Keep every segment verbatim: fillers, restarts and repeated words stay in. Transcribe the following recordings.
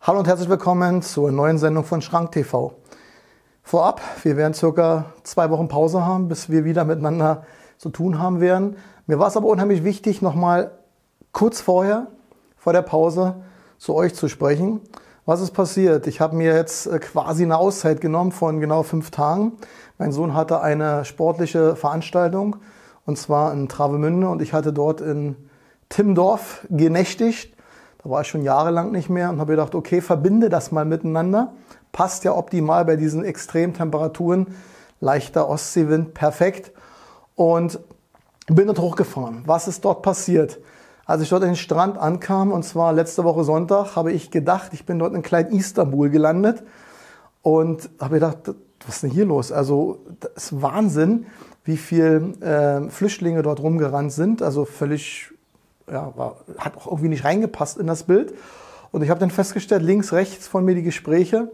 Hallo und herzlich willkommen zur neuen Sendung von Schrank T V. Vorab, wir werden circa zwei Wochen Pause haben, bis wir wieder miteinander zu tun haben werden. Mir war es aber unheimlich wichtig, nochmal kurz vorher, vor der Pause, zu euch zu sprechen. Was ist passiert? Ich habe mir jetzt quasi eine Auszeit genommen von genau fünf Tagen. Mein Sohn hatte eine sportliche Veranstaltung, und zwar in Travemünde, und ich hatte dort in Timmendorf genächtigt. Da war ich schon jahrelang nicht mehr und habe gedacht, okay, verbinde das mal miteinander. Passt ja optimal bei diesen Extremtemperaturen. Leichter Ostseewind, perfekt. Und bin dort hochgefahren. Was ist dort passiert? Als ich dort an den Strand ankam, und zwar letzte Woche Sonntag, habe ich gedacht, ich bin dort in Klein-Istanbul gelandet. Und habe gedacht, was ist denn hier los? Also das ist Wahnsinn, wie viele äh, Flüchtlinge dort rumgerannt sind. Also völlig... Ja, war, hat auch irgendwie nicht reingepasst in das Bild. Und ich habe dann festgestellt, links, rechts von mir die Gespräche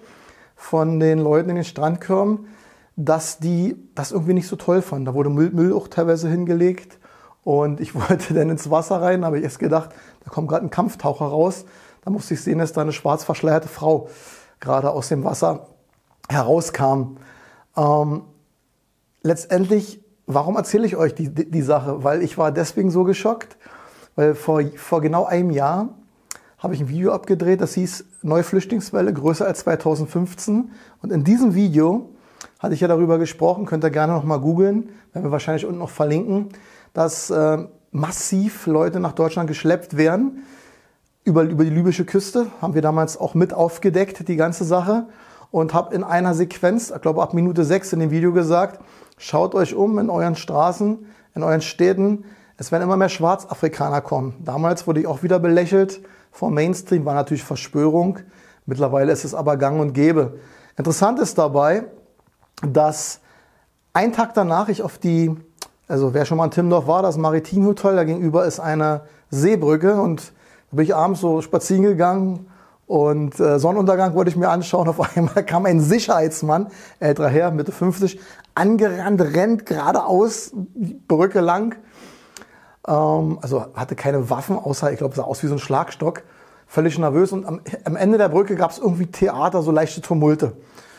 von den Leuten in den Strandkörben, dass die das irgendwie nicht so toll fanden. Da wurde Müll, Müll auch teilweise hingelegt. Und ich wollte dann ins Wasser rein, habe ich erst gedacht, da kommt gerade ein Kampftaucher raus. Da musste ich sehen, dass da eine schwarz verschleierte Frau gerade aus dem Wasser herauskam. Ähm, letztendlich, warum erzähle ich euch die, die, die Sache? Weil ich war deswegen so geschockt. Weil vor, vor genau einem Jahr habe ich ein Video abgedreht, das hieß Neue Flüchtlingswelle, größer als zweitausendfünfzehn. Und in diesem Video hatte ich ja darüber gesprochen, könnt ihr gerne noch mal googeln, werden wir wahrscheinlich unten noch verlinken, dass äh, massiv Leute nach Deutschland geschleppt werden. Über, über die libysche Küste haben wir damals auch mit aufgedeckt, die ganze Sache. Und habe in einer Sequenz, ich glaube ab Minute sechs in dem Video gesagt, schaut euch um in euren Straßen, in euren Städten. Es werden immer mehr Schwarzafrikaner kommen. Damals wurde ich auch wieder belächelt vom Mainstream, war natürlich Verschwörung. Mittlerweile ist es aber gang und gäbe. Interessant ist dabei, dass ein Tag danach ich auf die, also wer schon mal in Timmendorf war, das Maritimhotel, da gegenüber ist eine Seebrücke, und da bin ich abends so spazieren gegangen und äh, Sonnenuntergang wollte ich mir anschauen. Auf einmal kam ein Sicherheitsmann, älterer Herr, Mitte fünfzig, angerannt, rennt geradeaus die Brücke lang. Also hatte keine Waffen, außer, ich glaube, sah aus wie so ein Schlagstock. Völlig nervös. Und am, am Ende der Brücke gab es irgendwie Theater, so leichte Tumulte.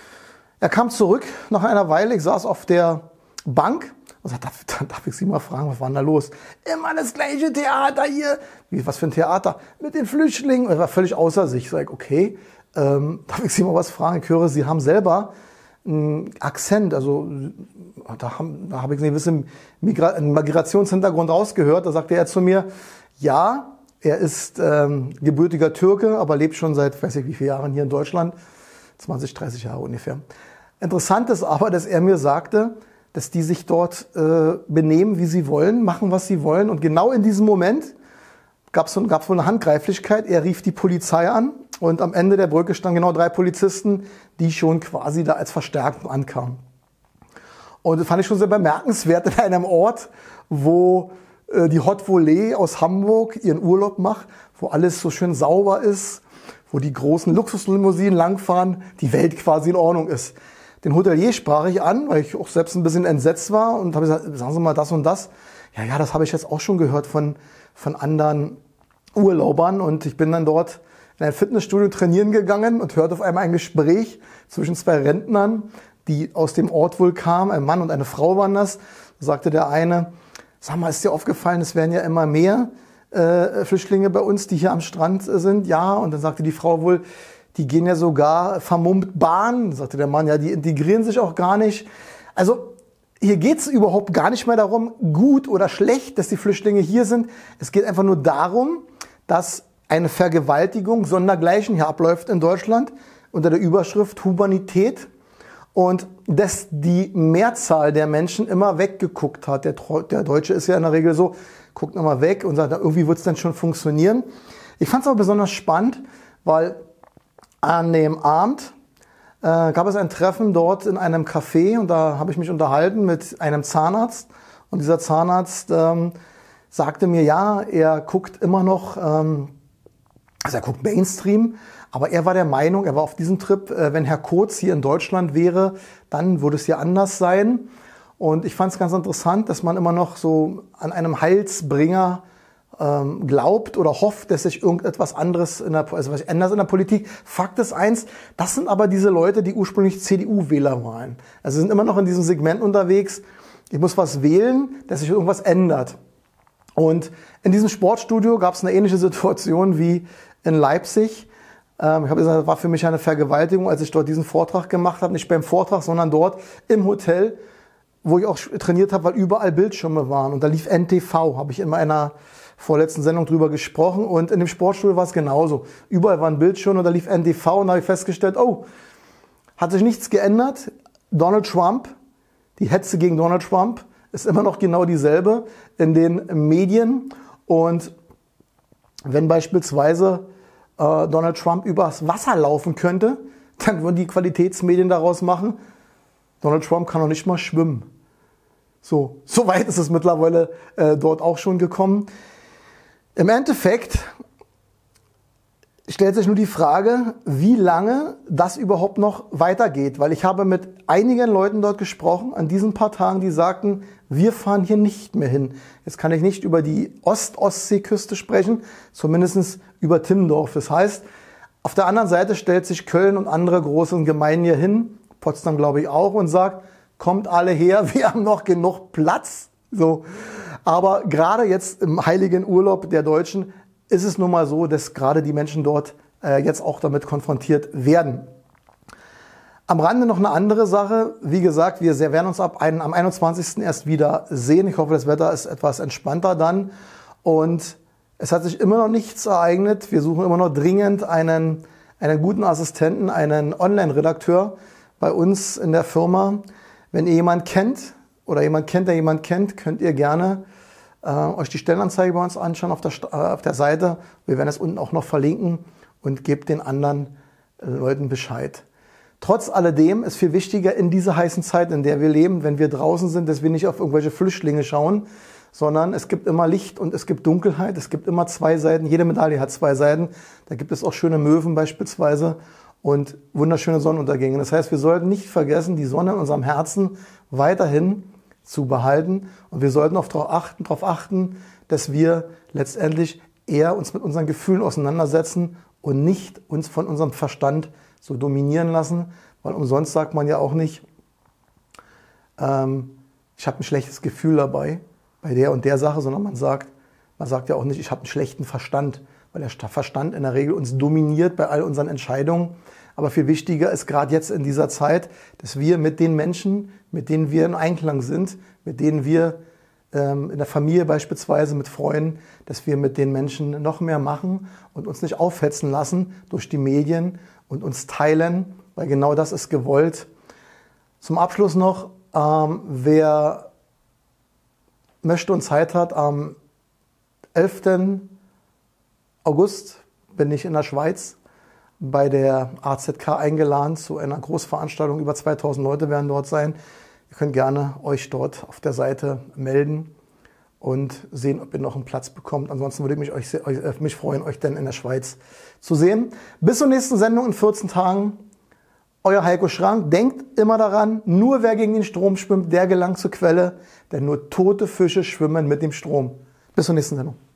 Er kam zurück nach einer Weile. Ich saß auf der Bank und sagte, darf, darf ich Sie mal fragen, was war denn da los? Immer das gleiche Theater hier. Wie, was für ein Theater? Mit den Flüchtlingen. Er war völlig außer sich. Ich sage, okay, ähm, darf ich Sie mal was fragen? Ich höre, Sie haben selber einen Akzent, also da, haben, da habe ich einen gewissen Migra- einen Migrationshintergrund rausgehört. Da sagte er zu mir, ja, er ist ähm, gebürtiger Türke, aber lebt schon seit, weiß ich wie viele Jahren hier in Deutschland, zwanzig, dreißig Jahre ungefähr. Interessant ist aber, dass er mir sagte, dass die sich dort äh, benehmen, wie sie wollen, machen, was sie wollen. Und genau in diesem Moment gab es wohl eine Handgreiflichkeit. Er rief die Polizei an, und am Ende der Brücke standen genau drei Polizisten, die schon quasi da als Verstärkung ankamen. Und das fand ich schon sehr bemerkenswert in einem Ort, wo äh, die Hot Volée aus Hamburg ihren Urlaub macht, wo alles so schön sauber ist, wo die großen Luxuslimousinen langfahren, die Welt quasi in Ordnung ist. Den Hotelier sprach ich an, weil ich auch selbst ein bisschen entsetzt war, und habe gesagt, sagen Sie mal das und das. Ja, ja, das habe ich jetzt auch schon gehört von, von anderen Urlaubern, und ich bin dann dort in ein Fitnessstudio trainieren gegangen und hörte auf einmal ein Gespräch zwischen zwei Rentnern, die aus dem Ort wohl kamen. Ein Mann und eine Frau waren das. Da sagte der eine, sag mal, ist dir aufgefallen, es werden ja immer mehr äh, Flüchtlinge bei uns, die hier am Strand äh, sind? Ja, und dann sagte die Frau wohl, die gehen ja sogar vermummt Bahn. Dann sagte der Mann, ja, die integrieren sich auch gar nicht. Also hier geht es überhaupt gar nicht mehr darum, gut oder schlecht, dass die Flüchtlinge hier sind. Es geht einfach nur darum, dass eine Vergewaltigung sondergleichen hier abläuft in Deutschland unter der Überschrift Humanität, und dass die Mehrzahl der Menschen immer weggeguckt hat. Der, der Deutsche ist ja in der Regel so, guckt immer weg und sagt, irgendwie wird es dann schon funktionieren. Ich fand es aber besonders spannend, weil an dem Abend äh, gab es ein Treffen dort in einem Café, und da habe ich mich unterhalten mit einem Zahnarzt, und dieser Zahnarzt ähm, sagte mir, ja, er guckt immer noch, ähm, also er guckt Mainstream, aber er war der Meinung, er war auf diesem Trip, äh, wenn Herr Kurz hier in Deutschland wäre, dann würde es hier anders sein. Und ich fand es ganz interessant, dass man immer noch so an einem Heilsbringer ähm, glaubt oder hofft, dass sich irgendetwas anderes in der, also was ändert in der Politik. Fakt ist eins, das sind aber diese Leute, die ursprünglich C D U-Wähler waren. Also sie sind immer noch in diesem Segment unterwegs, ich muss was wählen, dass sich irgendwas ändert. Und in diesem Sportstudio gab es eine ähnliche Situation wie in Leipzig. Ähm, ich habe gesagt, das war für mich eine Vergewaltigung, als ich dort diesen Vortrag gemacht habe. Nicht beim Vortrag, sondern dort im Hotel, wo ich auch trainiert habe, weil überall Bildschirme waren. Und da lief N T V, habe ich in meiner vorletzten Sendung drüber gesprochen. Und in dem Sportstudio war es genauso. Überall waren Bildschirme und da lief N T V. Und da habe ich festgestellt, oh, hat sich nichts geändert. Donald Trump, die Hetze gegen Donald Trump ist immer noch genau dieselbe in den Medien. Und wenn beispielsweise äh, Donald Trump übers Wasser laufen könnte, dann würden die Qualitätsmedien daraus machen, Donald Trump kann noch nicht mal schwimmen. So, so weit ist es mittlerweile äh, dort auch schon gekommen. Im Endeffekt stellt sich nur die Frage, wie lange das überhaupt noch weitergeht. Weil ich habe mit einigen Leuten dort gesprochen, an diesen paar Tagen, die sagten, wir fahren hier nicht mehr hin. Jetzt kann ich nicht über die Ost-Ostsee-Küste sprechen, zumindest über Timmendorf. Das heißt, auf der anderen Seite stellt sich Köln und andere große Gemeinden hier hin, Potsdam glaube ich auch, und sagt, kommt alle her, wir haben noch genug Platz. So. Aber gerade jetzt im heiligen Urlaub der Deutschen ist es nun mal so, dass gerade die Menschen dort äh, jetzt auch damit konfrontiert werden. Am Rande noch eine andere Sache. Wie gesagt, wir werden uns ab ein, am einundzwanzigsten erst wieder sehen. Ich hoffe, das Wetter ist etwas entspannter dann. Und es hat sich immer noch nichts ereignet. Wir suchen immer noch dringend einen, einen guten Assistenten, einen Online-Redakteur bei uns in der Firma. Wenn ihr jemanden kennt oder jemand kennt, der jemand kennt, könnt ihr gerne äh, euch die Stellenanzeige bei uns anschauen auf der, äh, auf der Seite. Wir werden es unten auch noch verlinken und gebt den anderen äh, Leuten Bescheid. Trotz alledem ist viel wichtiger in dieser heißen Zeit, in der wir leben, wenn wir draußen sind, dass wir nicht auf irgendwelche Flüchtlinge schauen, sondern es gibt immer Licht und es gibt Dunkelheit. Es gibt immer zwei Seiten. Jede Medaille hat zwei Seiten. Da gibt es auch schöne Möwen beispielsweise und wunderschöne Sonnenuntergänge. Das heißt, wir sollten nicht vergessen, die Sonne in unserem Herzen weiterhin zu behalten. Und wir sollten auch darauf achten, darauf achten, dass wir letztendlich eher uns mit unseren Gefühlen auseinandersetzen und nicht uns von unserem Verstand so dominieren lassen. Weil umsonst sagt man ja auch nicht, ähm, ich habe ein schlechtes Gefühl dabei, bei der und der Sache, sondern man sagt, man sagt ja auch nicht, ich habe einen schlechten Verstand, weil der Verstand in der Regel uns dominiert bei all unseren Entscheidungen. Aber viel wichtiger ist gerade jetzt in dieser Zeit, dass wir mit den Menschen, mit denen wir in Einklang sind, mit denen wir ähm, in der Familie beispielsweise, mit Freunden, dass wir mit den Menschen noch mehr machen und uns nicht aufhetzen lassen durch die Medien und uns teilen, weil genau das ist gewollt. Zum Abschluss noch, ähm, wer möchte und Zeit hat, am elften August bin ich in der Schweiz bei der A Z K eingeladen zu einer Großveranstaltung. Über zweitausend Leute werden dort sein. Ihr könnt gerne euch dort auf der Seite melden und sehen, ob ihr noch einen Platz bekommt. Ansonsten würde ich mich, euch, euch, mich freuen, euch dann in der Schweiz zu sehen. Bis zur nächsten Sendung in vierzehn Tagen. Euer Heiko Schrank. Denkt immer daran, nur wer gegen den Strom schwimmt, der gelangt zur Quelle. Denn nur tote Fische schwimmen mit dem Strom. Bis zur nächsten Sendung.